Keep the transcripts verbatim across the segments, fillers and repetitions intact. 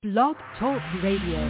Blog Talk Radio.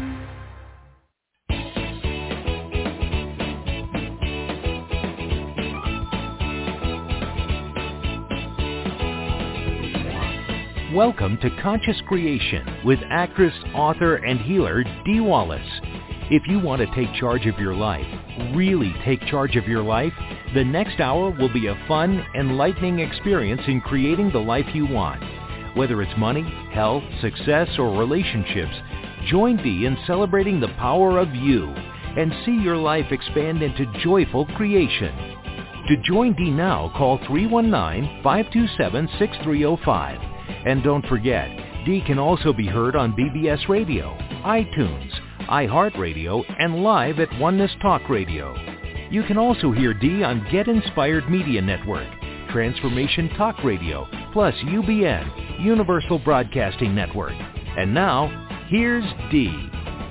Welcome to Conscious Creation with actress, author, and healer Dee Wallace. If you want to take charge of your life, really take charge of your life, the next hour will be a fun, enlightening experience in creating the life you want. Whether it's money, health, success, or relationships, join Dee in celebrating the power of you and see your life expand into joyful creation. To join Dee now, call three one nine, five two seven, six three zero five. And don't forget, Dee can also be heard on B B S Radio, iTunes, iHeartRadio, and live at Oneness Talk Radio. You can also hear Dee on Get Inspired Media Network, Transformation Talk Radio, plus U B N, Universal Broadcasting Network. And now, here's Dee.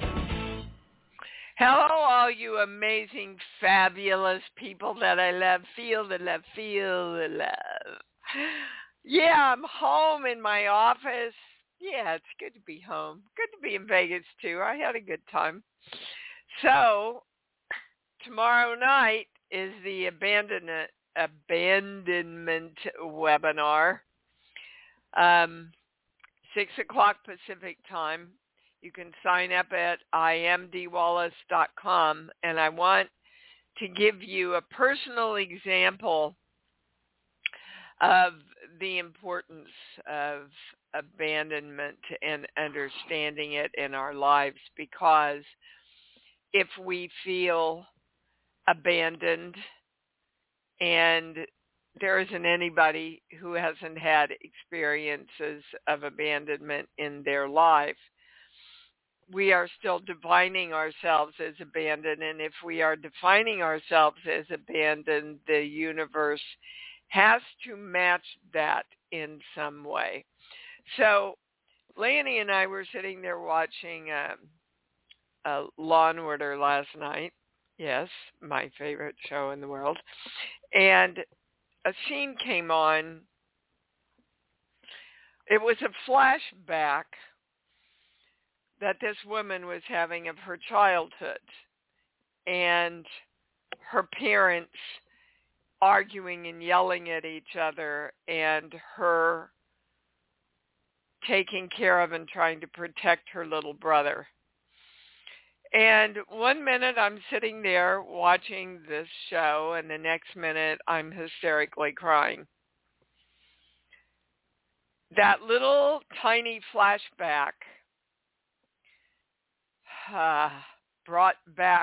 Hello, all you amazing, fabulous people that I love, feel the love, feel the love. Yeah, I'm home in my office. Yeah, it's good to be home. Good to be in Vegas, too. I had a good time. So, tomorrow night is the abandonment, abandonment webinar. Um, six o'clock Pacific time. You can sign up at I am dee wallace dot com, and I want to give you a personal example of the importance of abandonment and understanding it in our lives, because if we feel abandoned, and there isn't anybody who hasn't had experiences of abandonment in their life, we are still defining ourselves as abandoned, and if we are defining ourselves as abandoned, the universe has to match that in some way. So Lanny and I were sitting there watching um, uh, Law and Order last night. Yes, my favorite show in the world. And a scene came on. It was a flashback that this woman was having of her childhood and her parents arguing and yelling at each other, and her taking care of and trying to protect her little brother. And one minute I'm sitting there watching this show, and the next minute I'm hysterically crying. That little tiny flashback uh, brought back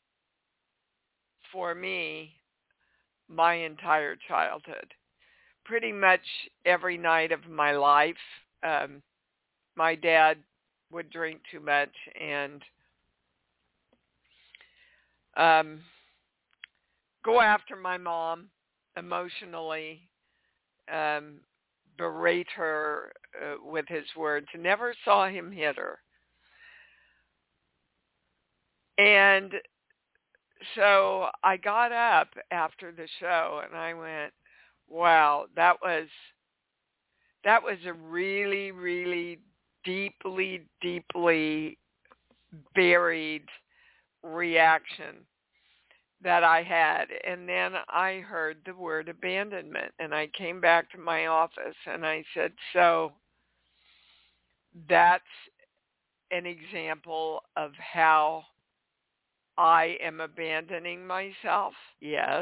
for me my entire childhood. Pretty much every night of my life, um, my dad would drink too much and um, go after my mom emotionally, um, berate her uh, with his words. Never saw him hit her. And so I got up after the show and I went, wow, that was that was a really, really deeply, deeply buried reaction that I had. And then I heard the word abandonment, and I came back to my office and I said, so that's an example of how I am abandoning myself. Yes.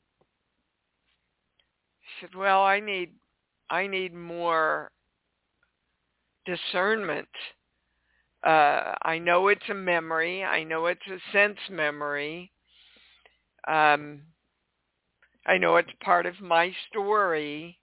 She said, well, I need I need more discernment. Uh, I know it's a memory. I know it's a sense memory. Um, I know it's part of my story.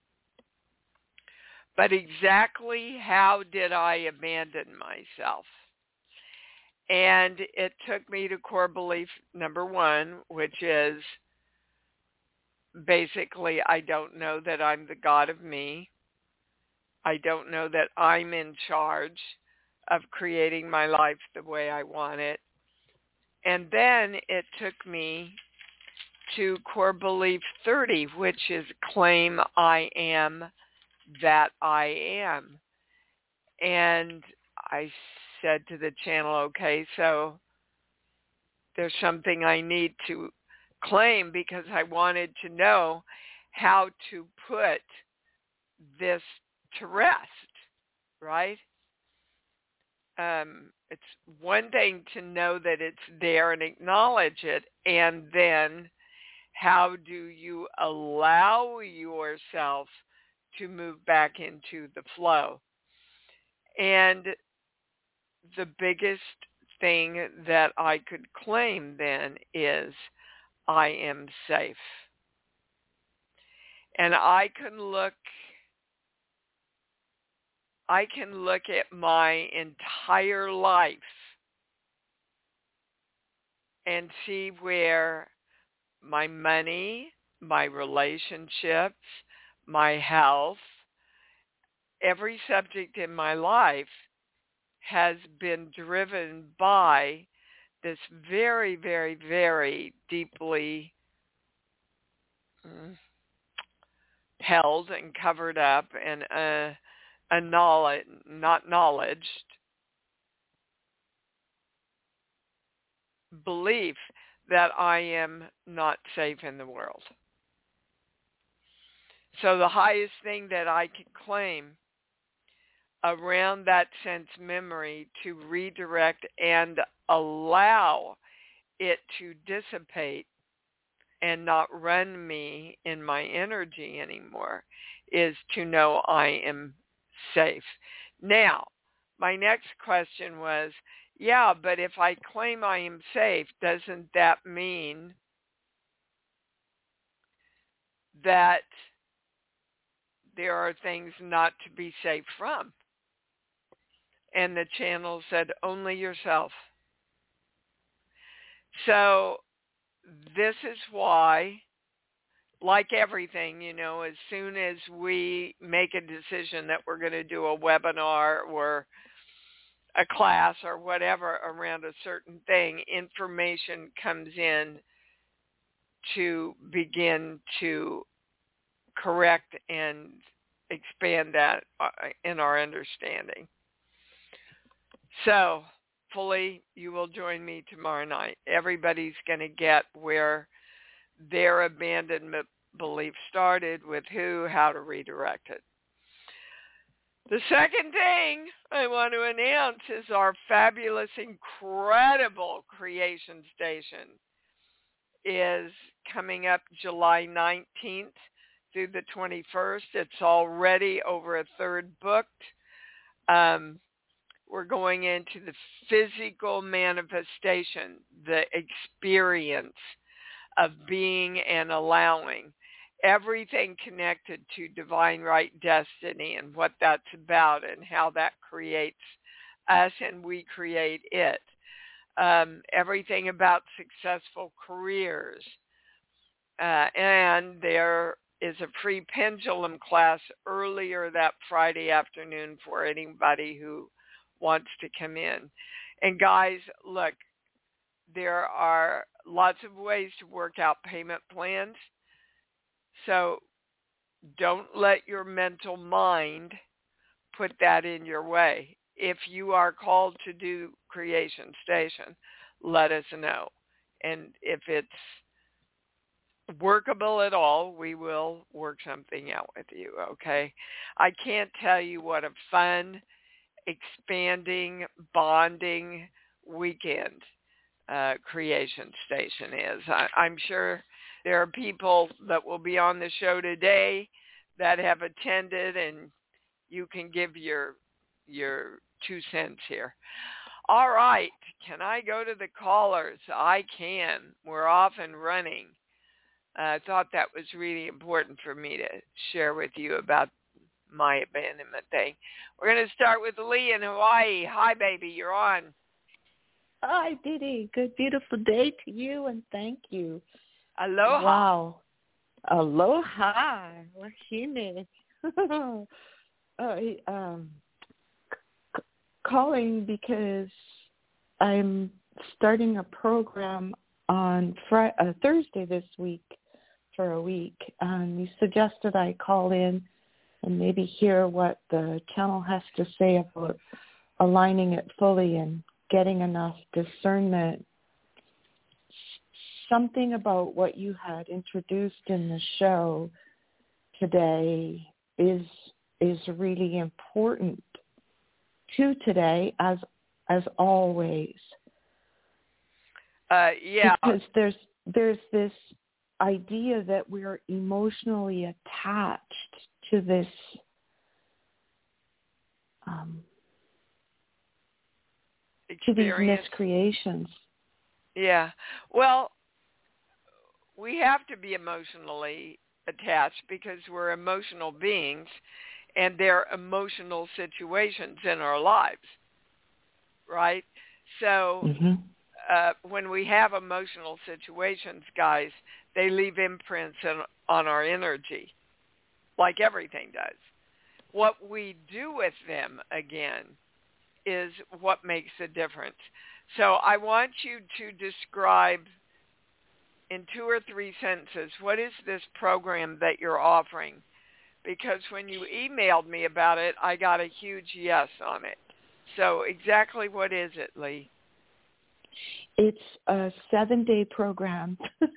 But exactly how did I abandon myself? And it took me to core belief number one, which is basically, I don't know that I'm the God of me. I don't know that I'm in charge of creating my life the way I want it. And then it took me to core belief thirty, which is claim I am that I am. And I said to the channel, okay, so there's something I need to claim, because I wanted to know how to put this to rest, right? Um, it's one thing to know that it's there and acknowledge it, and then how do you allow yourself to move back into the flow? And the biggest thing that I could claim then is I am safe. And I can look I can look at my entire life and see where my money, my relationships, my health, every subject in my life has been driven by this very, very, very deeply mm, held and covered up and uh, a knowledge, not knowledged, belief that I am not safe in the world. So the highest thing that I could claim around that sense memory to redirect and allow it to dissipate and not run me in my energy anymore is to know I am safe. Now, my next question was, yeah, but if I claim I am safe, doesn't that mean that there are things not to be safe from? And the channel said, only yourself. So this is why, like everything, you know, as soon as we make a decision that we're going to do a webinar or a class or whatever around a certain thing, information comes in to begin to correct and expand that in our understanding. So, fully, you will join me tomorrow night. Everybody's going to get where their abandonment belief started, with who, how to redirect it. The second thing I want to announce is our fabulous, incredible creation station is coming up July nineteenth through the twenty-first. It's already over a third booked. Um, we're going into the physical manifestation, the experience of being and allowing everything connected to divine right destiny and what that's about and how that creates us and we create it. Um, everything about successful careers. Uh, and there is a free pendulum class earlier that Friday afternoon for anybody who wants to come in. And guys, look, there are lots of ways to work out payment plans. So don't let your mental mind put that in your way. If you are called to do Creation Station, let us know. And if it's workable at all, we will work something out with you, okay? I can't tell you what a fun, expanding, bonding weekend uh, Creation Station is. I, I'm sure there are people that will be on the show today that have attended, and you can give your your two cents here. All right. Can I go to the callers? I can. We're off and running. I uh, thought that was really important for me to share with you about my abandonment thing. We're going to start with Lee in Hawaii. Hi, baby. You're on. Hi, Didi. Good, beautiful day to you, and thank you. Aloha. Wow. Aloha. Wahine. uh, um, c- calling because I'm starting a program on Friday, uh, Thursday this week for a week. Um, you suggested I call in and maybe hear what the channel has to say about aligning it fully and getting enough discernment. Something about what you had introduced in the show today is is really important to today, as as always. Uh, yeah. Because there's there's this idea that we're emotionally attached to this um, to these miscreations. Yeah. Well, we have to be emotionally attached because we're emotional beings, and there are emotional situations in our lives, right? So mm-hmm. uh, when we have emotional situations, guys, they leave imprints in, on our energy, like everything does. What we do with them, again, is what makes the difference. So I want you to describe in two or three sentences, what is this program that you're offering? Because when you emailed me about it, I got a huge yes on it. So exactly what is it, Lee? It's a seven-day program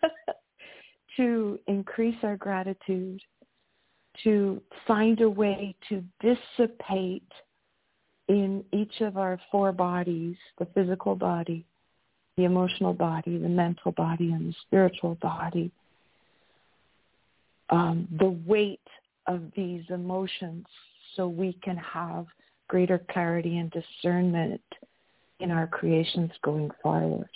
to increase our gratitude, to find a way to dissipate in each of our four bodies, the physical body, the emotional body, the mental body, and the spiritual body, um, the weight of these emotions so we can have greater clarity and discernment in our creations going forward.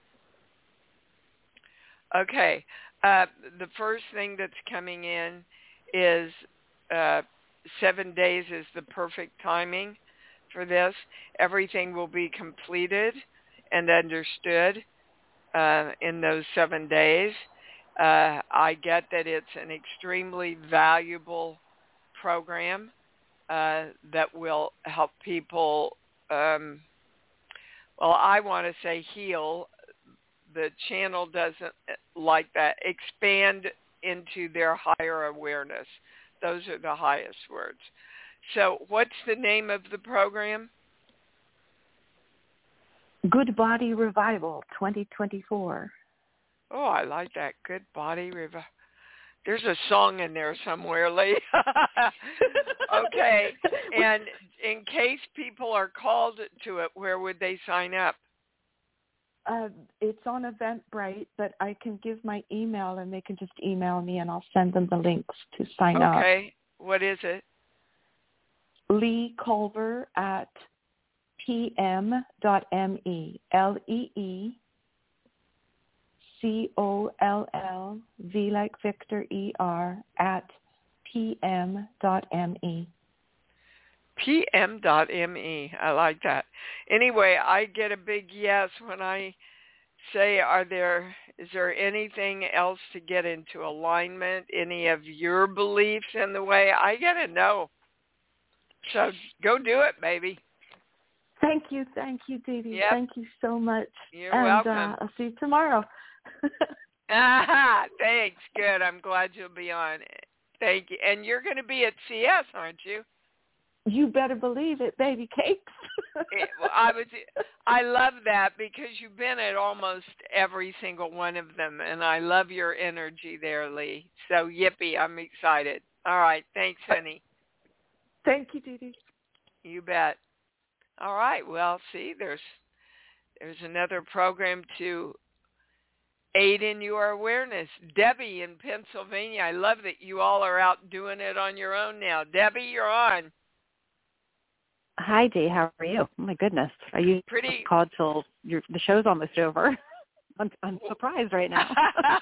Okay. Uh, the first thing that's coming in is uh, seven days is the perfect timing for this. Everything will be completed and understood uh, in those seven days. Uh, I get that it's an extremely valuable program uh, that will help people, um, well, I want to say heal. The channel doesn't like that. Expand into their higher awareness. Those are the highest words. So what's the name of the program? Good Body Revival twenty twenty-four. Oh, I like that. Good Body Revival. There's a song in there somewhere, Lee. Okay. And in case people are called to it, where would they sign up? Uh, it's on Eventbrite, but I can give my email and they can just email me and I'll send them the links to sign okay. up. Okay. What is it? Lee Culver at p m dot m e. L E E C O L L V like Victor E R at p m dot m e. p m dot m e. I like that. Anyway, I get a big yes when I say, are there, is there anything else to get into alignment? Any of your beliefs in the way? I get a no. So go do it, baby. Thank you. Thank you, Dee Dee. Yep. Thank you so much. You're and, welcome. Uh, I'll see you tomorrow. Ah, thanks. Good. I'm glad you'll be on. Thank you. And you're going to be at C S, aren't you? You better believe it, baby cakes. it, well, I was. I love that because you've been at almost every single one of them, and I love your energy there, Lee. So yippee, I'm excited. All right. Thanks, honey. Thank you, Dee Dee. You bet. All right. Well, see, there's there's another program to aid in your awareness. Debbie in Pennsylvania. I love that you all are out doing it on your own now. Debbie, you're on. Hi, Dee. How are you? Oh, my goodness. Are you Pretty called till your, the show's almost over? I'm, I'm surprised right now.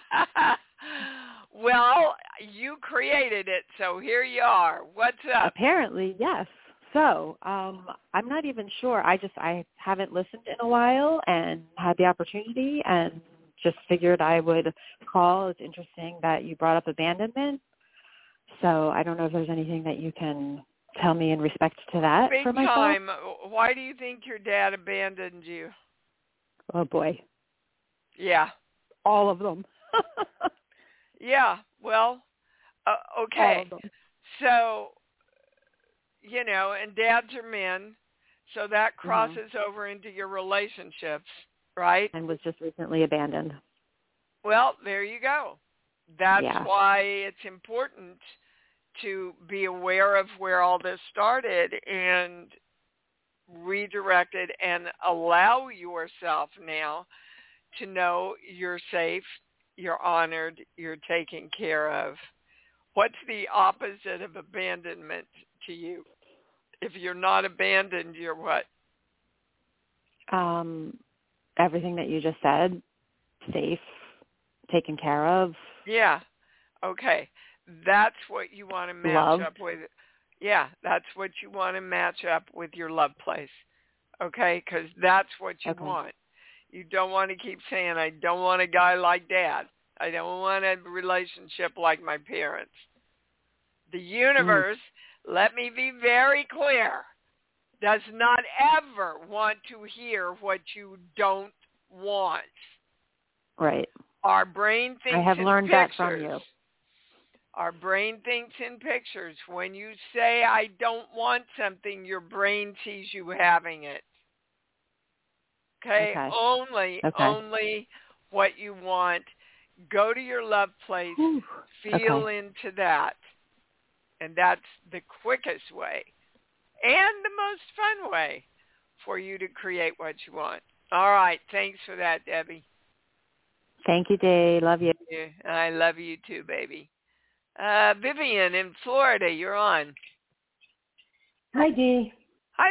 Well, you created it, so here you are. What's up? Apparently, yes. So um, I'm not even sure. I just I haven't listened in a while and had the opportunity and just figured I would call. It's interesting that you brought up abandonment. So I don't know if there's anything that you can tell me in respect to that Big for myself. time. Why do you think your dad abandoned you? Oh, boy. Yeah. All of them. Yeah. Well, uh, okay. All of them. So, you know, and dads are men. So that crosses mm-hmm. over into your relationships, right? And was just recently abandoned. Well, there you go. That's yeah. why it's important to be aware of where all this started and redirect it and allow yourself now to know you're safe, you're honored, you're taken care of. What's the opposite of abandonment to you? If you're not abandoned, you're what? Um, everything that you just said, safe, taken care of. Yeah. Okay. That's what you want to match Love. up with. Yeah, that's what you want to match up with your love place. Okay? Because that's what you okay. want. You don't want to keep saying, I don't want a guy like Dad. I don't want a relationship like my parents. The universe, mm. let me be very clear, does not ever want to hear what you don't want. Right. Our brain thinks I have in learned pictures. that from you. Our brain thinks in pictures. When you say, I don't want something, your brain sees you having it. Okay? okay. Only, okay. only what you want. Go to your love place. Whew. Feel okay. into that. And that's the quickest way and the most fun way for you to create what you want. All right. Thanks for that, Debbie. Thank you, Dee. Love you. Yeah, I love you too, baby. Uh, Vivian in Florida, you're on. Hi, Dee. Hi,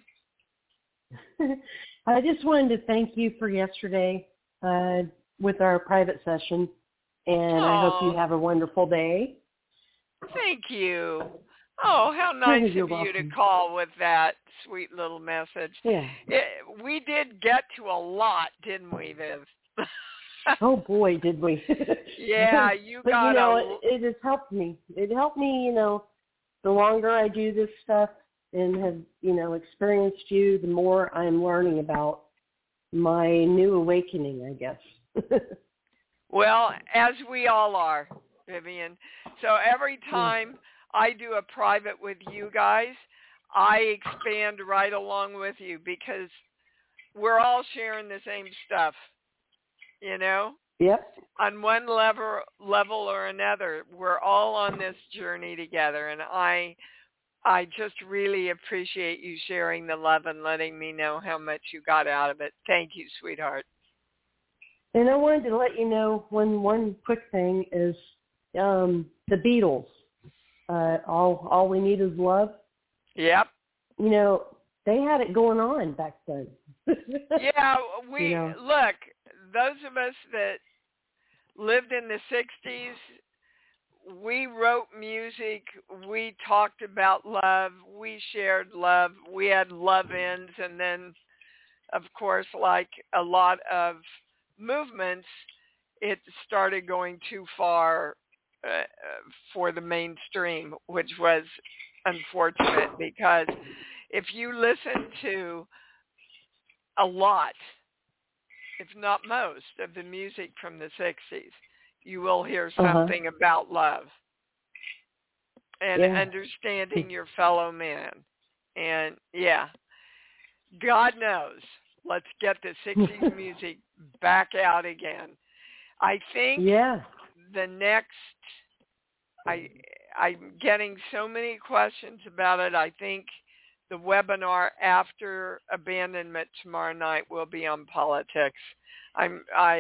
babe. I just wanted to thank you for yesterday uh, with our private session, and Aww. I hope you have a wonderful day. Thank you. Oh, how nice You're of you welcome. to call with that sweet little message. Yeah. It, we did get to a lot, didn't we, Viv? Oh, boy, did we. Yeah, you but, got you know, a... it, it has helped me. It helped me, you know, the longer I do this stuff and have, you know, experienced you, the more I'm learning about my new awakening, I guess. Well, as we all are, Vivian. So every time I do a private with you guys, I expand right along with you because we're all sharing the same stuff, you know? Yep. On one level, level or another, we're all on this journey together, and I, I just really appreciate you sharing the love and letting me know how much you got out of it. Thank you, sweetheart. And I wanted to let you know one one quick thing is um, the Beatles. Uh, all all we need is love. Yep. You know, they had it going on back then. Yeah, we you know? Look. Those of us that lived in the sixties, we wrote music, we talked about love, we shared love, we had love-ins, and then, of course, like a lot of movements, it started going too far uh, for the mainstream, which was unfortunate because if you listen to a lot, if not most, of the music from the sixties, you will hear something uh-huh. about love and yeah. understanding your fellow man. And, yeah, God knows. Let's get the sixties music back out again. I think yeah. the next, I, I'm getting so many questions about it. I think the webinar after abandonment tomorrow night will be on politics. I'm I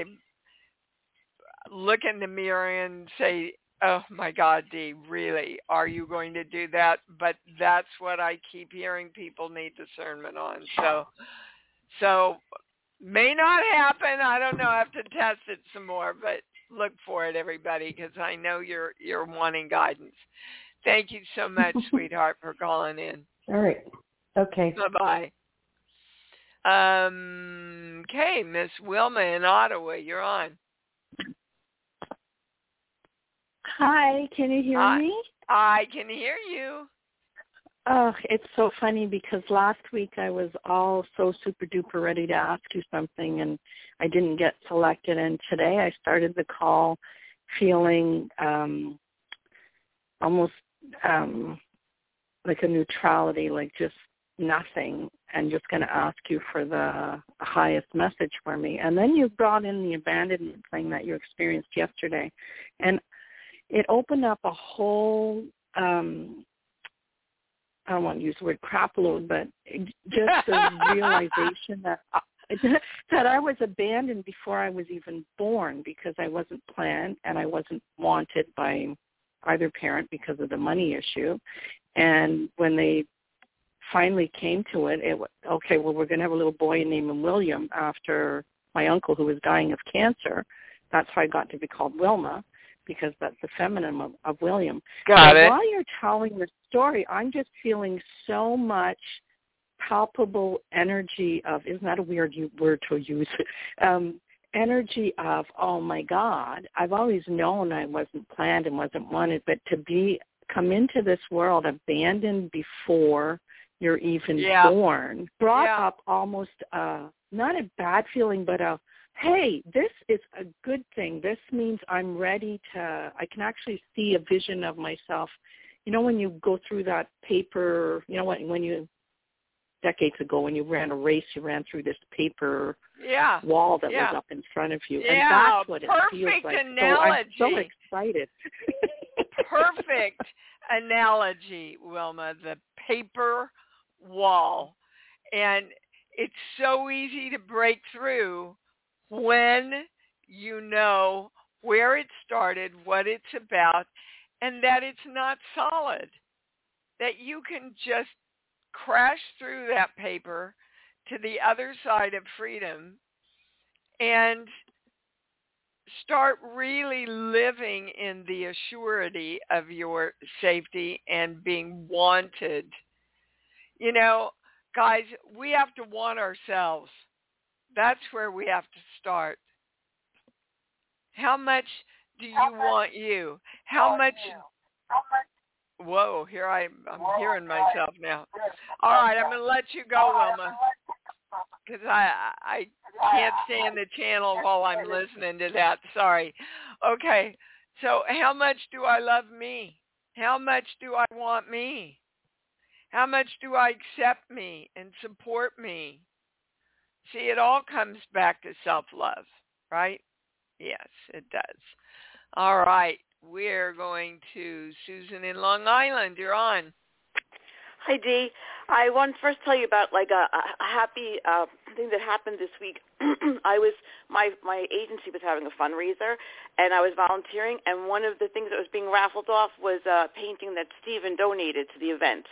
look in the mirror and say, oh my God, Dee, really, are you going to do that? But that's what I keep hearing people need discernment on. So, so may not happen. I don't know. I have to test it some more, but look for it, everybody, because I know you're you're wanting guidance. Thank you so much, sweetheart, for calling in. All right. Okay. Bye-bye. Um, okay, Miss Wilma in Ottawa, you're on. Hi, can you hear I, me? I can hear you. Oh, it's so funny because last week I was all so super duper ready to ask you something and I didn't get selected. And today I started the call feeling um, almost um, like a neutrality, like just nothing and just going to ask you for the highest message for me. And then you brought in the abandonment thing that you experienced yesterday. And it opened up a whole, um, I don't want to use the word crap load, but just the realization that I, that I was abandoned before I was even born because I wasn't planned and I wasn't wanted by either parent because of the money issue. And when they finally came to it, it was, okay, well, we're going to have a little boy and name him William after my uncle who was dying of cancer. That's how I got to be called Wilma, because that's the feminine of, of William. Got so it. While you're telling the story, I'm just feeling so much palpable energy of, isn't that a weird word to use, um, energy of, oh, my God, I've always known I wasn't planned and wasn't wanted, but to be come into this world abandoned before you're even yeah. born brought yeah. up almost uh, not a bad feeling, but a, hey, this is a good thing. This means I'm ready to, I can actually see a vision of myself. You know, when you go through that paper, you know what, when you, decades ago, when you ran a race, you ran through this paper yeah. wall that yeah. was up in front of you. Yeah, and that's what it feels perfect like. Analogy. So I'm so excited. Perfect analogy, Wilma, the paper wall. And it's so easy to break through when you know where it started, what it's about, and that it's not solid. That you can just crash through that paper to the other side of freedom and start really living in the assurity of your safety and being wanted. You know, guys, we have to want ourselves. That's where we have to start. How much do you want you? How much... Whoa, here I, I'm hearing myself now. All right, I'm going to let you go, Wilma, because I, I can't stand the channel while I'm listening to that. Sorry. Okay, so how much do I love me? How much do I want me? How much do I accept me and support me? See, it all comes back to self-love, right? Yes, it does. All right. We're going to Susan in Long Island. You're on. Hi, Dee. I want to first tell you about like a, a happy uh, thing that happened this week. I was my my agency was having a fundraiser, and I was volunteering. And one of the things that was being raffled off was a painting that Stephen donated to the event.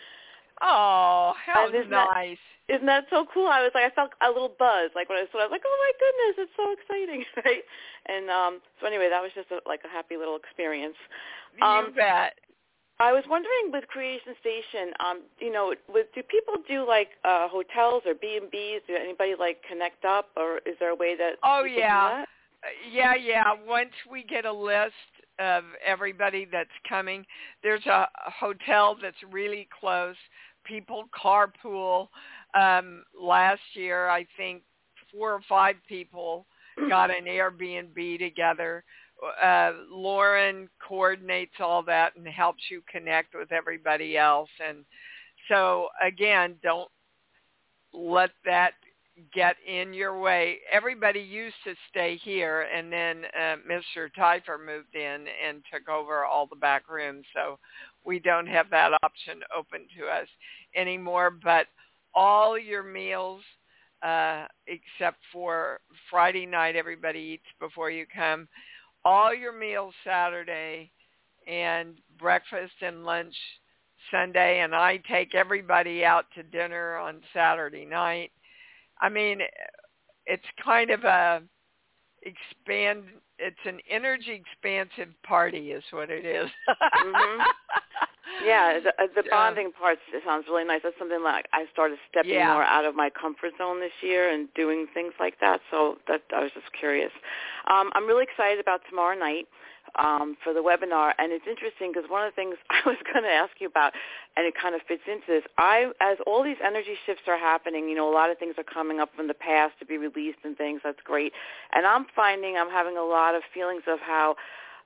Oh, how isn't nice! That, isn't that so cool? I was like, I felt a little buzz, like when I saw it. I was like, oh my goodness, it's so exciting, right? And um, so anyway, that was just a, like a happy little experience. Um, you bet. I was wondering with Creation Station, um, you know, with, do people do like uh, hotels or B and B's? Do anybody like connect up, or is there a way that? Oh people yeah, do that? yeah, yeah. Once we get a list of everybody that's coming, there's a hotel that's really close. People carpool. Um, last year, I think four or five people got an Airbnb together. Uh, Lauren coordinates all that and helps you connect with everybody else. And so, again, don't let that get in your way. Everybody used to stay here, and then uh, Mister Teifer moved in and took over all the back rooms. So we don't have that option open to us anymore. But all your meals, uh, except for Friday night, everybody eats before you come. All your meals Saturday and breakfast and lunch Sunday, and I take everybody out to dinner on Saturday night. I mean, it's kind of a expand, it's an energy expansive party is what it is. mm-hmm. Yeah, the, the bonding part sounds really nice. That's something like I started stepping yeah. more out of my comfort zone this year and doing things like that. So that I was just curious. Um, I'm really excited about tomorrow night um, for the webinar, and it's interesting because one of the things I was going to ask you about, and it kind of fits into this. I, as all these energy shifts are happening, you know, a lot of things are coming up from the past to be released and things. That's great, and I'm finding I'm having a lot of feelings of how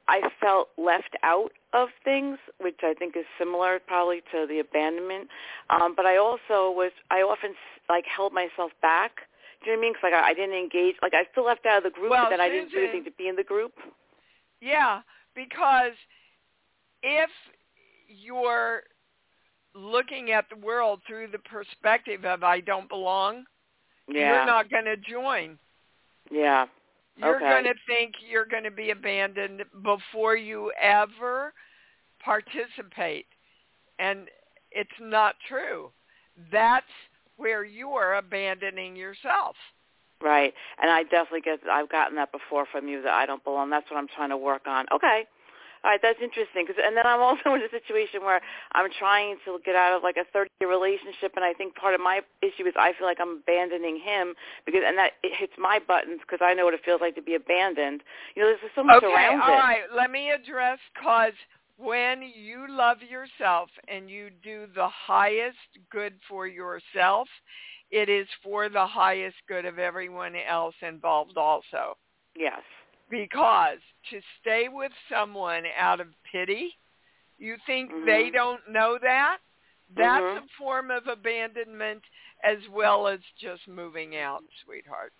I felt left out of things, which I think is similar probably to the abandonment. Um, but I also was, I often like held myself back. Do you know what I mean? Because like I, I didn't engage, like I still left out of the group, well, but then Susan, I didn't do anything to be in the group. Yeah, because if you're looking at the world through the perspective of I don't belong, yeah. you're not going to join. Yeah. You're okay. going to think you're going to be abandoned before you ever participate. And it's not true. That's where you are abandoning yourself. Right. And I definitely get, I've gotten that before from you that I don't belong. That's what I'm trying to work on. Okay. All right, that's interesting. Cause, and then I'm also in a situation where I'm trying to get out of like a thirty-year relationship, and I think part of my issue is I feel like I'm abandoning him, because, and that it hits my buttons because I know what it feels like to be abandoned. You know, there's just so much okay, around all it. all right. Let me address, because when you love yourself and you do the highest good for yourself, it is for the highest good of everyone else involved also. Yes. Because to stay with someone out of pity, you think mm-hmm. they don't know that? That's mm-hmm. a form of abandonment as well as just moving out, sweetheart.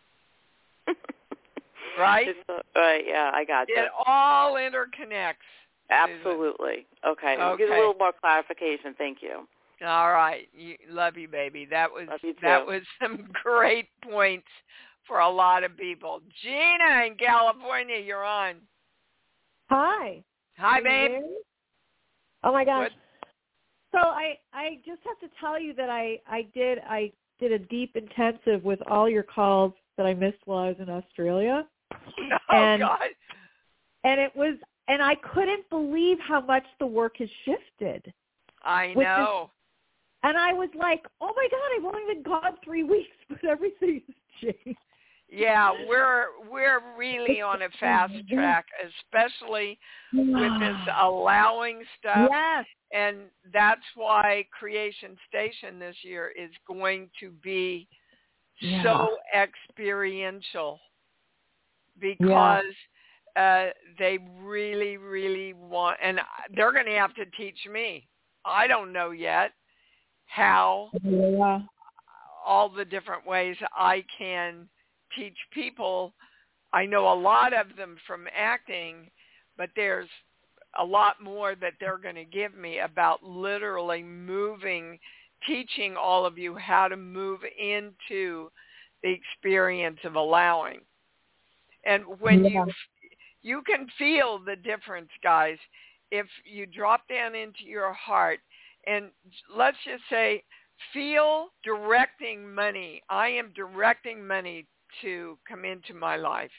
Right? It's, uh, right, yeah, I got you. It all interconnects. Absolutely. Okay. okay. Give a little more clarification. Thank you. All right. You, love you, baby. That was love you too. That was some great points for a lot of people. Gina in California, you're on. Hi. Hi, babe. Oh my gosh. What? So I I just have to tell you that I I did I did a deep intensive with all your calls that I missed while I was in Australia. Oh and, God. And it was and I couldn't believe how much the work has shifted. I know. This, and I was like, oh my God, I've only been gone three weeks, but everything has changed. Yeah, we're we're really on a fast track, especially with this allowing stuff. Yes. And that's why Creation Station this year is going to be yeah. so experiential, because yeah. uh, they really, really want, and they're going to have to teach me. I don't know yet how yeah. all the different ways I can teach people. I know a lot of them from acting, but there's a lot more that they're going to give me about literally moving, teaching all of you how to move into the experience of allowing. And when yeah. you you can feel the difference, guys, if you drop down into your heart and let's just say, feel directing money. I am directing money to come into my life.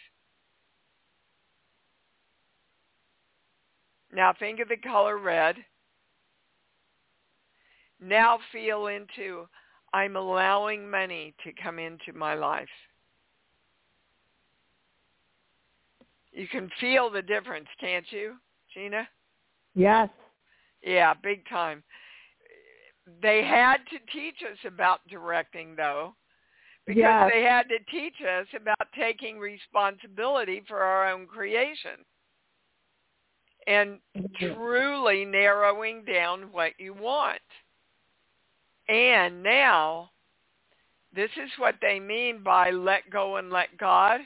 Now think of the color red. Now feel into, I'm allowing money to come into my life. You can feel the difference, can't you, Gina? Yes. Yeah, big time. They had to teach us about directing, though, because yes. they had to teach us about taking responsibility for our own creation and mm-hmm. truly narrowing down what you want. And now, this is what they mean by let go and let God.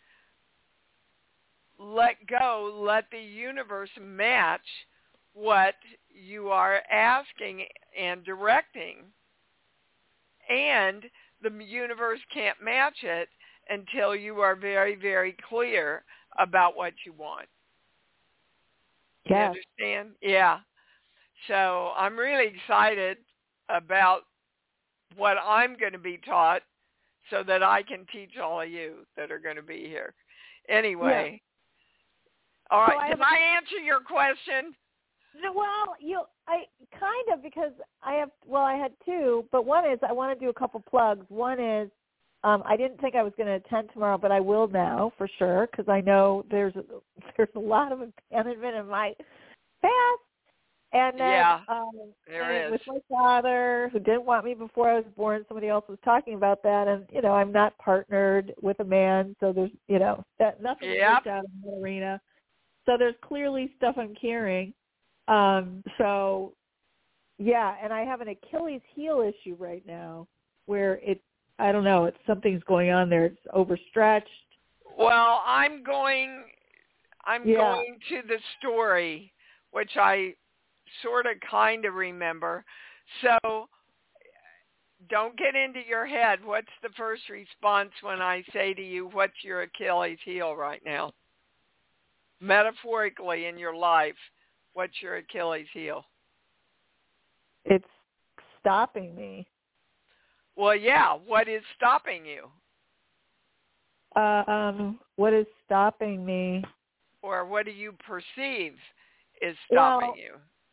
Let go, let the universe match what you are asking and directing. And the universe can't match it until you are very, very clear about what you want. Yeah. You understand? Yeah. So I'm really excited about what I'm going to be taught so that I can teach all of you that are going to be here. Anyway. Yeah. All right. So Did I, I answer your question? No, well, you, I kind of, because I have, well, I had two, but one is I want to do a couple plugs. One is um, I didn't think I was going to attend tomorrow, but I will now for sure, because I know there's a, there's a lot of abandonment in my past. And then yeah, um, there and is. with my father, who didn't want me before I was born, somebody else was talking about that, and you know, I'm not partnered with a man, so there's, you know, that nothing yep. worked out in that arena. So there's clearly stuff I'm carrying. Um, so, yeah, and I have an Achilles heel issue right now where it, I don't know, it's something's going on there. It's overstretched. Well, I'm going, I'm yeah. going to the story, which I sort of kind of remember. So don't get into your head. What's the first response when I say to you, what's your Achilles heel right now? Metaphorically in your life, what's your Achilles heel? It's stopping me. Well, yeah. What is stopping you? Uh, um, what is stopping me? Or what do you perceive is stopping well, you?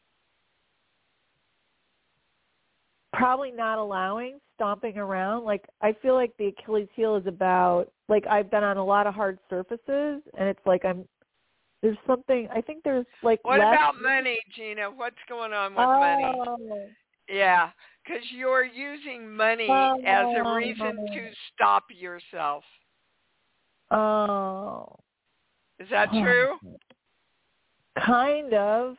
Probably not allowing, stomping around. Like, I feel like the Achilles heel is about, like, I've been on a lot of hard surfaces, and it's like I'm, there's something, I think there's, like, What less... about money, Gina? What's going on with oh. money? Yeah, because you're using money oh. as a reason to stop yourself. Oh. Is that true? Kind of.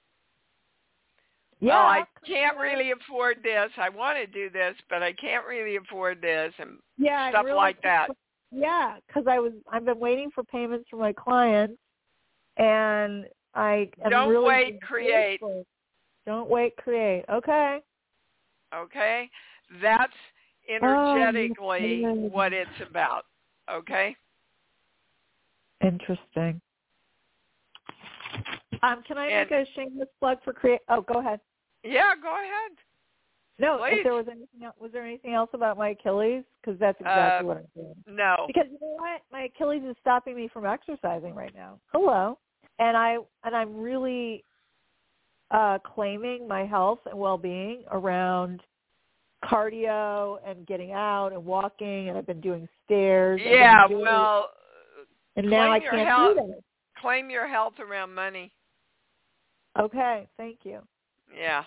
Yeah. Well, I can't of. really afford this. I want to do this, but I can't really afford this, and yeah, stuff really, like that. Yeah, because I was I've been waiting for payments from my clients, and I am don't really wait, create. grateful. Don't wait, create. Okay. Okay, that's energetically oh, what it's about. Okay. Interesting. Um, can I and, make a shameless plug for create? Oh, go ahead. Yeah, go ahead. No, Please. if there was anything else, was there anything else about my Achilles? Because that's exactly uh, what I'm doing. No. Because you know what, my Achilles is stopping me from exercising right now. Hello, and I and I'm really uh, claiming my health and well-being around cardio and getting out and walking, and I've been doing stairs. Yeah, doing well, and now I your can't health, do that. Claim your health around money. Okay, thank you. Yeah.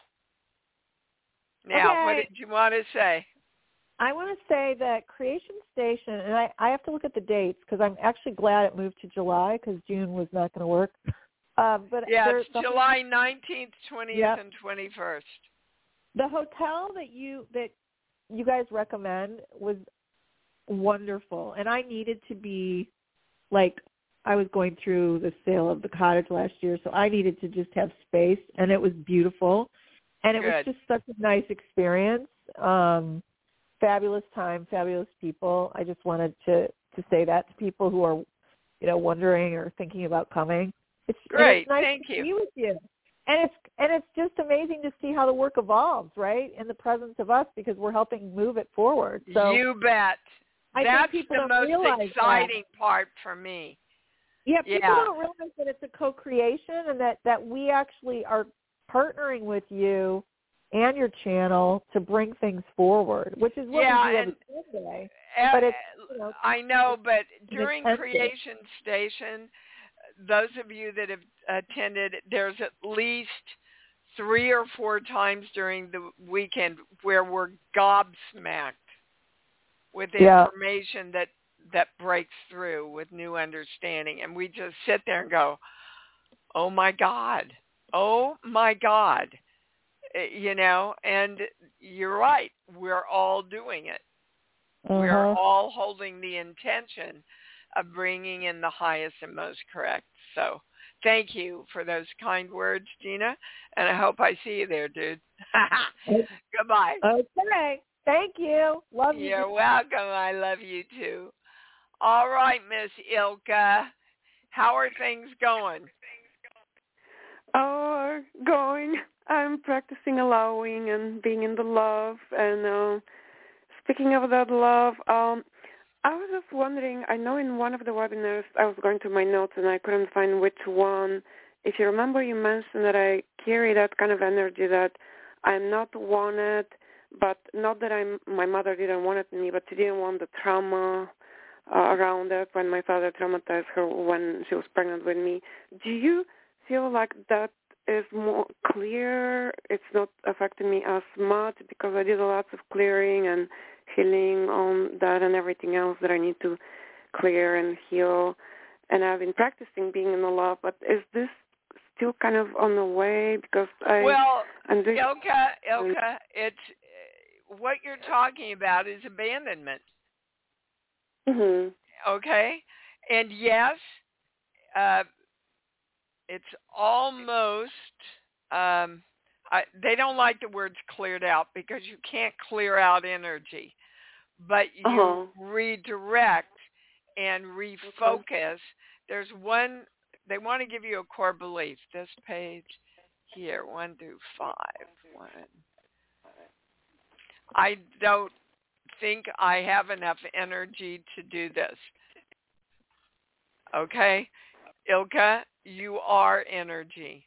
Now, okay. what did you want to say? I want to say that Creation Station, and I, I have to look at the dates because I'm actually glad it moved to July because June was not going to work. Um, but yeah, it's July nineteenth, twentieth, yep. and twenty-first. The hotel that you that you guys recommend was wonderful, and I needed to be like I was going through the sale of the cottage last year, so I needed to just have space, and it was beautiful, and it Good. was just such a nice experience. Um, fabulous time, fabulous people. I just wanted to, to say that to people who are, you know, wondering or thinking about coming. It's great. It's nice Thank to you. be with you, and it's and it's just amazing to see how the work evolves, right, in the presence of us because we're helping move it forward. So you bet. I That's think people the don't most exciting that. part for me. Yeah, people yeah. don't realize that it's a co-creation and that, that we actually are partnering with you and your channel to bring things forward, which is what yeah, we do and, every Sunday. Uh, but it's, you know, I know, but it's during Creation Station, those of you that have attended, there's at least three or four times during the weekend where we're gobsmacked with yeah. information that that breaks through with new understanding. And we just sit there and go, oh, my God. Oh, my God. You know, and you're right. We're all doing it. Uh-huh. We're all holding the intention of bringing in the highest and most correct. So thank you for those kind words, Gina. And I hope I see you there, dude. Goodbye. Okay. Thank you. Love you. You're welcome. I love you, too. All right, Miss Ilka. How are things going? Oh, going. I'm practicing allowing and being in the love. And uh, speaking of that love, um, I was just wondering, I know in one of the webinars I was going through my notes and I couldn't find which one. If you remember, you mentioned that I carry that kind of energy that I'm not wanted, but not that I'm, my mother didn't want it in me, but she didn't want the trauma uh, around it when my father traumatized her when she was pregnant with me. Do you feel like that is more clear? It's not affecting me as much because I did a lot of clearing and healing on that and everything else that I need to clear and heal. and I've been practicing being in the love, but is this still kind of on the way? Because I well, I'm doing, Ilka, Ilka, it's what you're talking about is abandonment. Mm-hmm. Okay, and yes, uh, it's almost. Um, I, they don't like the words cleared out because you can't clear out energy, but you uh-huh. redirect and refocus. There's one, they want to give you a core belief. This page here, one through five. One. I don't think I have enough energy to do this. Okay? Ilka, you are energy.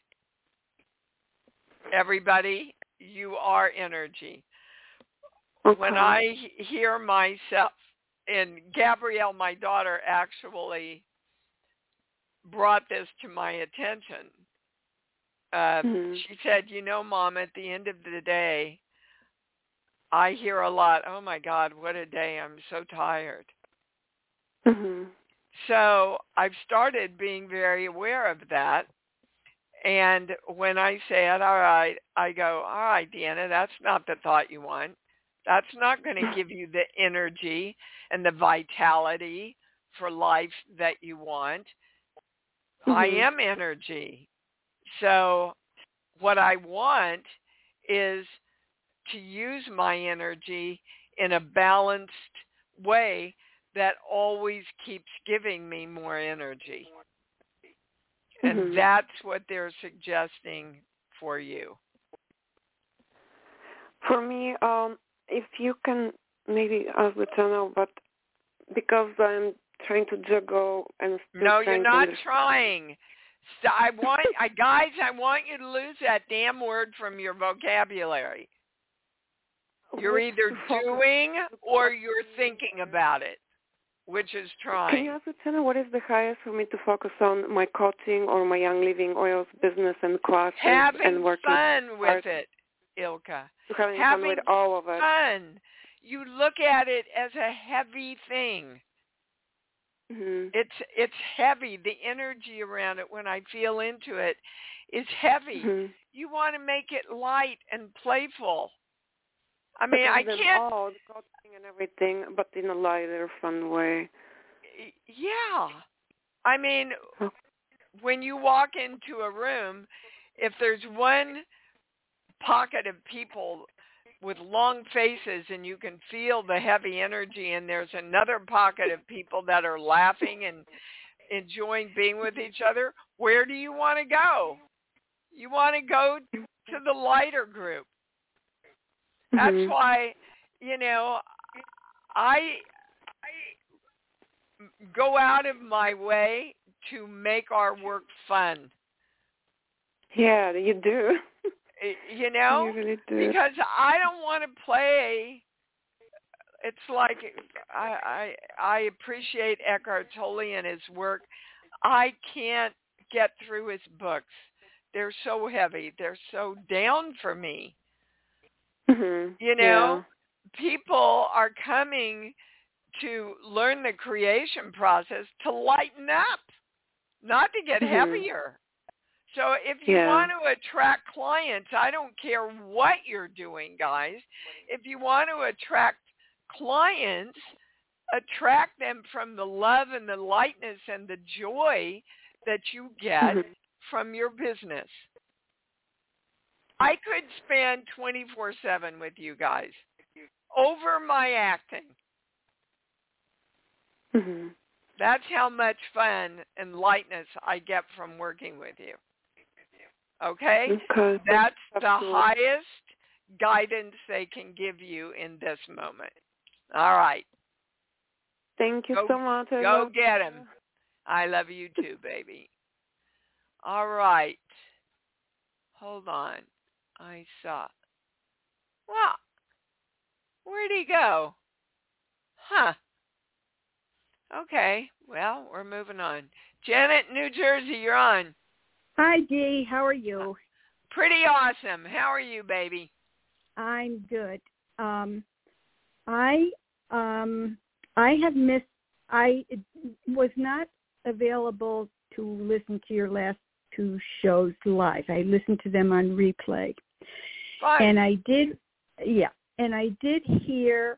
Everybody, you are energy. Okay. When I hear myself, and Gabrielle, my daughter, actually brought this to my attention. Uh, mm-hmm. She said, you know, Mom, at the end of the day, I hear a lot, oh, my God, what a day. I'm so tired. Mm-hmm. So I've started being very aware of that. And when I say it, all right, I go, all right, Deanna, that's not the thought you want. That's not going to give you the energy and the vitality for life that you want. Mm-hmm. I am energy. So what I want is to use my energy in a balanced way that always keeps giving me more energy. And mm-hmm. that's what they're suggesting for you. For me, um, if you can maybe ask the channel, but because I'm trying to juggle and still no, you're not to trying. So I want, I guys, I want you to lose that damn word from your vocabulary. You're What's either doing or you're thinking about it. Which is trying. Can you ask the channel what is the highest for me to focus on, my coaching or my Young Living Oils business and classes having and working fun with hard. it, Ilka. Having, having fun with all of it. Fun. You look at it as a heavy thing. Mm-hmm. It's it's heavy. The energy around it when I feel into it is heavy. Mm-hmm. You want to make it light and playful. I mean, I them can't. all, the coaching and everything, but in a lighter, fun way. Yeah, I mean, when you walk into a room, if there's one pocket of people with long faces and you can feel the heavy energy, and there's another pocket of people that are laughing and enjoying being with each other, where do you want to go? You want to go to the lighter group. That's mm-hmm. why, you know, I, I go out of my way to make our work fun. Yeah, you do. You know, you really do. Because I don't want to play. It's like I, I I appreciate Eckhart Tolle and his work. I can't get through his books. They're so heavy. They're so down for me. Mm-hmm. You know, yeah. People are coming to learn the creation process to lighten up, not to get mm-hmm. heavier. So if you yeah. want to attract clients, I don't care what you're doing, guys. If you want to attract clients, attract them from the love and the lightness and the joy that you get mm-hmm. from your business. I could spend twenty-four seven with you guys over my acting. Mm-hmm. That's how much fun and lightness I get from working with you. Okay? Okay. That's the Absolutely. highest guidance they can give you in this moment. All right. Thank you go, so much. I go get him. I love you too, baby. All right. Hold on. I saw. Well, where'd he go? Huh. Okay. Well, we're moving on. Janet, New Jersey, you're on. Hi, Dee. How are you? Pretty awesome. How are you, baby? I'm good. Um, I um, I have missed. I was not available to listen to your last two shows live. I listened to them on replay. Fine. And I did, yeah, and I did hear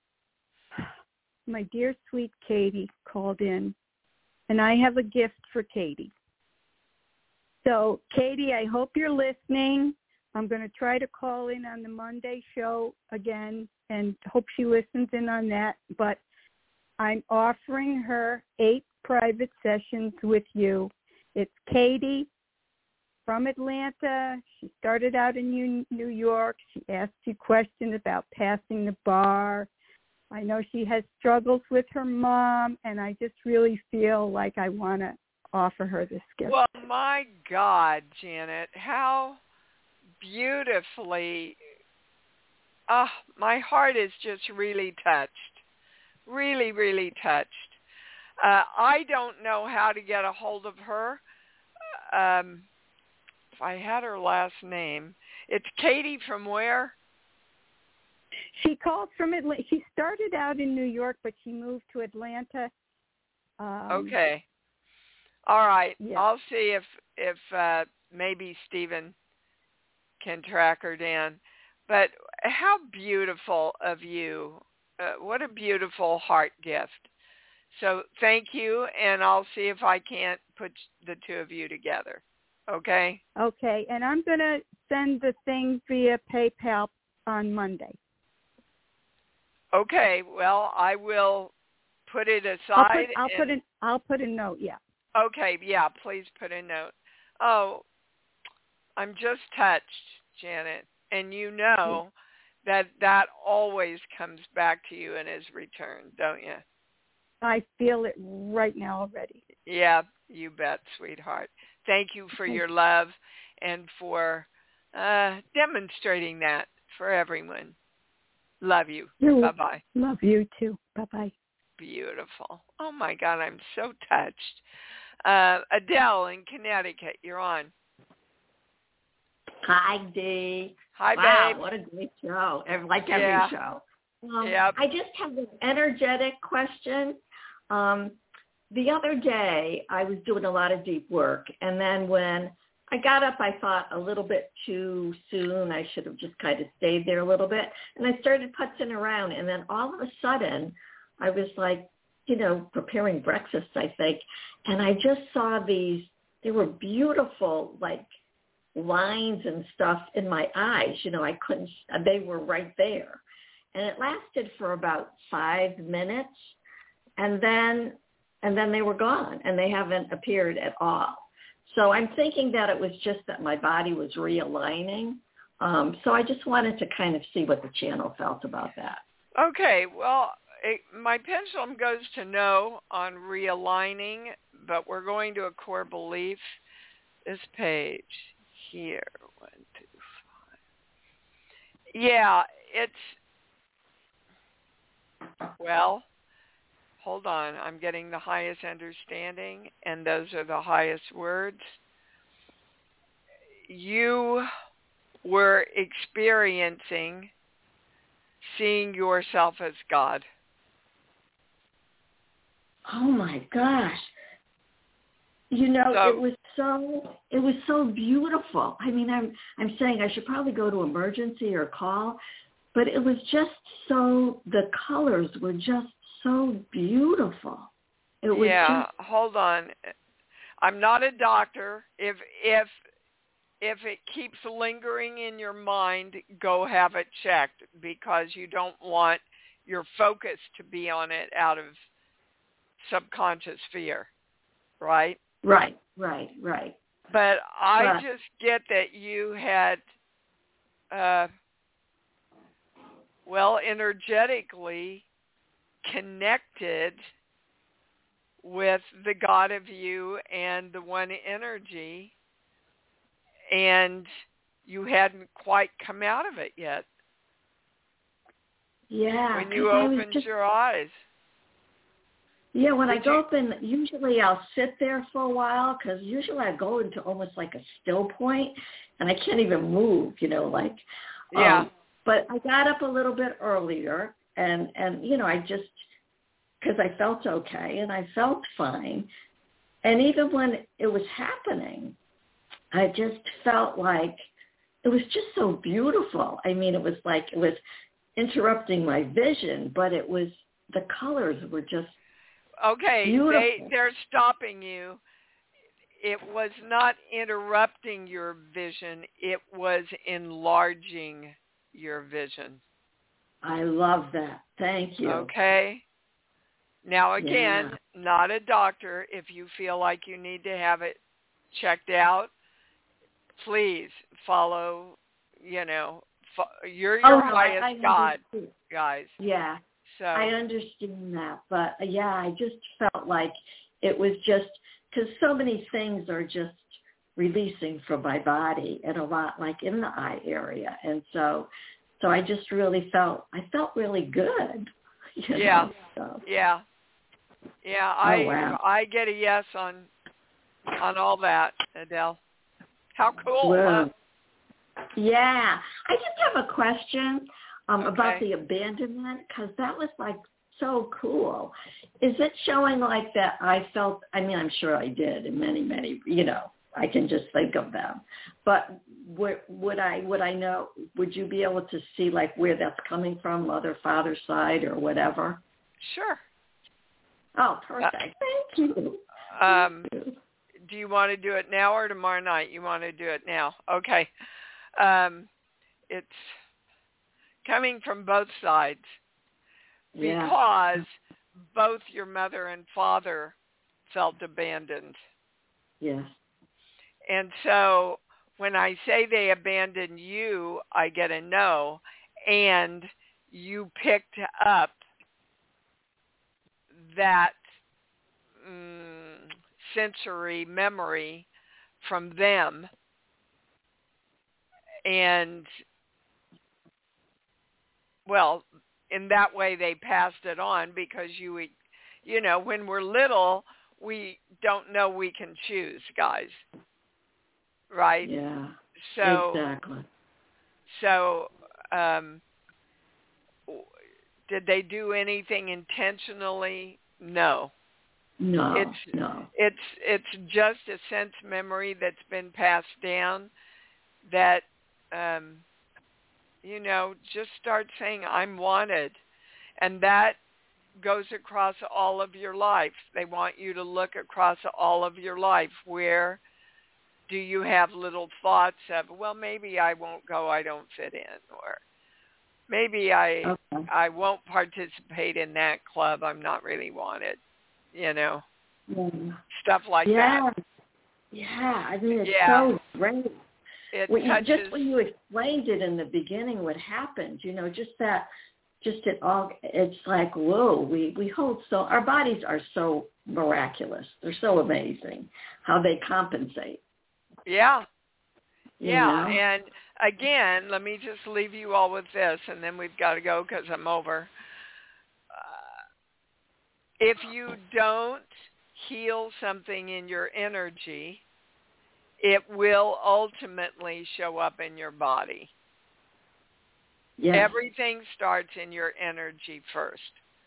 my dear sweet Katie called in, and I have a gift for Katie. So, Katie, I hope you're listening. I'm going to try to call in on the Monday show again and hope she listens in on that. But I'm offering her eight private sessions with you. It's Katie from Atlanta. She started out in New York. She asked you questions about passing the bar. I know she has struggles with her mom, and I just really feel like I want to offer her this gift. Well, my God, Janet, how beautifully, ah, oh, my heart is just really touched, really, really touched. Uh, I don't know how to get a hold of her. Um, if I had her last name, it's Katie from where? She called from Atlanta. She started out in New York, but she moved to Atlanta. Um, okay. All right. Yeah. I'll see if if uh, maybe Stephen can track her down. But how beautiful of you. Uh, what a beautiful heart gift. So thank you, and I'll see if I can't put the two of you together. Okay? Okay, and I'm going to send the thing via PayPal on Monday. Okay, well, I will put it aside. I'll put, I'll and, put, an, I'll put a note, yeah. Okay, yeah, please put a note. Oh, I'm just touched, Janet, and you know yeah. that that always comes back to you and is returned, don't you? I feel it right now already. Yeah, you bet, sweetheart. Thank you for your love and for uh, demonstrating that for everyone. Love you. You're Bye-bye. Love you too. Bye-bye. Beautiful. Oh, my God, I'm so touched. Uh, Adele in Connecticut, you're on. Hi, Dee. Hi, wow, babe. What a great show, like every yeah. show. Um, yep. I just have an energetic question. Um, the other day, I was doing a lot of deep work, and then when I got up, I thought a little bit too soon. I should have just kind of stayed there a little bit, and I started putzing around, and then all of a sudden, I was like, you know, preparing breakfast, I think, and I just saw these, they were beautiful, like, lines and stuff in my eyes. You know, I couldn't, they were right there. And it lasted for about five minutes, and then and then they were gone, and they haven't appeared at all. So I'm thinking that it was just that my body was realigning. Um, so I just wanted to kind of see what the channel felt about that. Okay, well, it, my pendulum goes to no on realigning, but we're going to a core belief. This page here, one, two, five. Yeah, it's, well, hold on. I'm getting the highest understanding, and those are the highest words. You were experiencing seeing yourself as God. Oh my gosh. You know, so, it was so it was so beautiful. I mean, I'm I'm saying I should probably go to emergency or call, but it was just so, the colors were just so beautiful. It was yeah, just, hold on. I'm not a doctor. If if if it keeps lingering in your mind, go have it checked, because you don't want your focus to be on it out of subconscious fear, right? Right, right, right. But I right. just get that you had, uh, well, energetically connected with the God of you and the one energy, and you hadn't quite come out of it yet. Yeah. When you opened just, your eyes. Yeah, when Did I go you, up and usually I'll sit there for a while, because usually I go into almost like a still point and I can't even move, you know, like. Yeah. Um, but I got up a little bit earlier and, and you know, I just, because I felt okay and I felt fine. And even when it was happening, I just felt like it was just so beautiful. I mean, it was like it was interrupting my vision, but it was, the colors were just okay, beautiful. They, they're stopping you. It was not interrupting your vision. It was enlarging your vision. I love that. Thank you. Okay. Now, again, Yeah. not a doctor. If you feel like you need to have it checked out, please follow, you know, fo- you're your Oh, no, highest I, I God, understand. guys. Yeah, So I understand that. But, uh, yeah, I just felt like it was just, because so many things are just releasing from my body, and a lot like in the eye area. And so so I just really felt, I felt really good. You yeah, know, so. yeah, yeah. I Oh, wow. I get a yes on on all that, Adele. How cool! Wow. Huh? Yeah. I just have a question um, Okay. about the abandonment, because that was like so cool. Is it showing like that I felt, I mean, I'm sure I did in many, many, you know, I can just think of them. But would, would I would I know, would you be able to see like where that's coming from, mother, father side or whatever? Sure. Oh, perfect. Thank you. Um, do you want to do it now or tomorrow night? You want to do it now? Okay. Um, it's coming from both sides Yeah. because both your mother and father felt abandoned. Yes. And so when I say they abandoned you, I get a no, and you picked up that mm, sensory memory from them, and well, in that way they passed it on, because you, you know, when we're little, we don't know we can choose, guys. Right? Yeah. So, exactly. So, um, did they do anything intentionally? No. No. It's no. it's it's just a sense memory that's been passed down. That, um, you know, just start saying I'm wanted, and that goes across all of your life. They want you to look across all of your life. Where do you have little thoughts of, well, maybe I won't go, I don't fit in, or maybe I Okay. I won't participate in that club, I'm not really wanted, you know, Yeah. stuff like yeah. that. Yeah. I mean, it's Yeah. so great. It When you, touches, just when you explained it in the beginning, what happened, you know, just that, just it all, it's like, whoa, we, we hold so, our bodies are so miraculous. They're so amazing how they compensate. yeah. You Yeah, know? and again, let me just leave you all with this, and then we've got to go because I'm over. Uh, if you don't heal something in your energy, it will ultimately show up in your body. Yes. Everything starts in your energy first.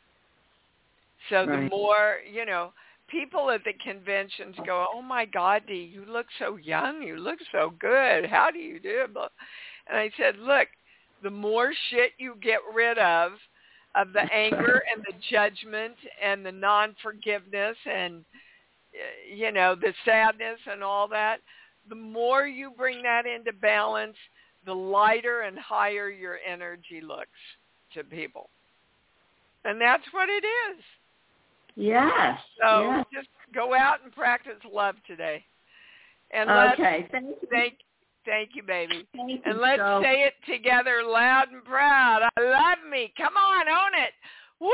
So the Right. more, you know, people at the conventions go, oh, my God, Dee, you look so young. You look so good. How do you do it? And I said, look, the more shit you get rid of, of the anger and the judgment and the non-forgiveness and, you know, the sadness and all that, the more you bring that into balance, the lighter and higher your energy looks to people. And that's what it is. Yes. So yes. just go out and practice love today. And let's, Okay. Thank you. Thank, thank you, baby. Thank And you let's so- say it together loud and proud. I love me. Come on, own it. Woo!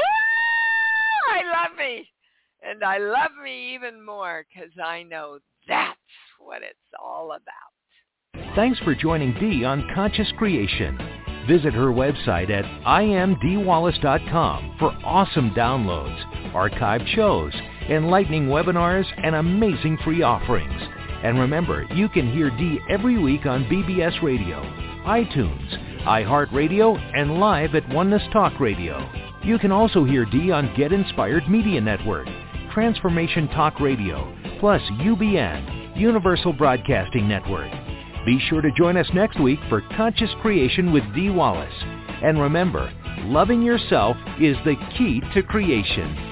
I love me. And I love me even more because I know that's what it's all about. Thanks for joining Dee on Conscious Creation. Visit her website at I am dee wallace dot com for awesome downloads, archived shows, enlightening webinars, and amazing free offerings. And remember, you can hear Dee every week on B B S Radio, iTunes, iHeartRadio, and live at Oneness Talk Radio. You can also hear Dee on Get Inspired Media Network, Transformation Talk Radio, plus U B N, Universal Broadcasting Network. Be sure to join us next week for Conscious Creation with Dee Wallace. And remember, loving yourself is the key to creation.